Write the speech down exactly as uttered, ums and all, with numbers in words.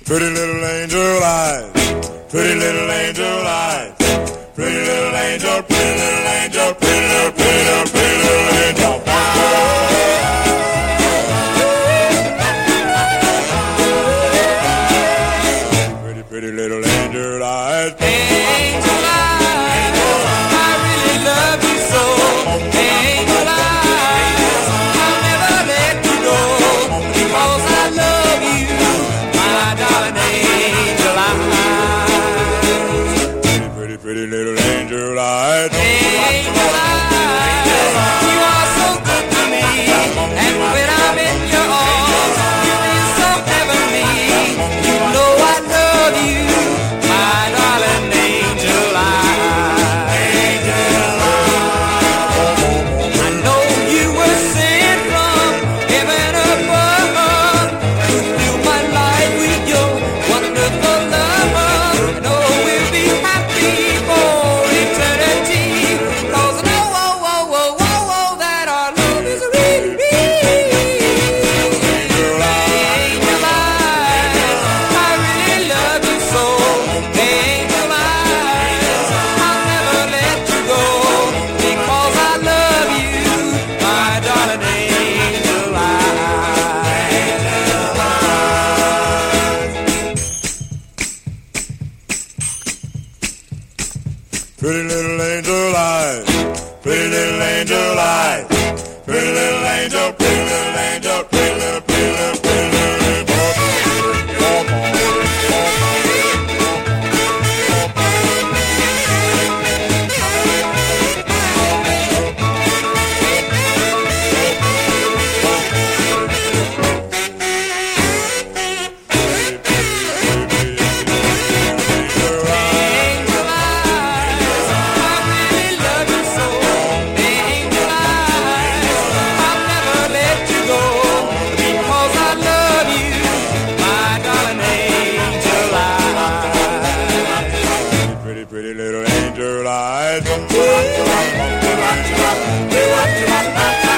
Pretty little angel eyes, pretty little angel eyes, pretty little angel, pretty little angel, pretty little, pretty little, pretty little angel. Pretty, pretty little angel eyes. Angel eyes, I really love you so. Angel eyes, I'll never let you go, because I love you, my darling angel eyes. Pretty, pretty little angel eyes. Angel eyes, you are so good to me, and when I'm in your arms, you feel so heavenly. You know I love you, my darling angel eyes. I know you were sent from heaven above to fill my life with your wonderful love. And oh, we'll be happy for eternity, 'cause I know, oh, oh, oh, oh, oh, that our love is really real. Angel eyes, I really love you so. Angel eyes, I'll never let you go, because I love you, my darling angel eyes. Pretty little angel eyes, pretty little angel eyes, pretty little angel, pretty little angel, pretty little, pretty little, pretty little Angel eyes, I really love you so. Angel eyes, I'll never let you go, because I love you, my darling angel eyes. pretty, pretty little angel eyes. What you want, what you want, what you want, what you want,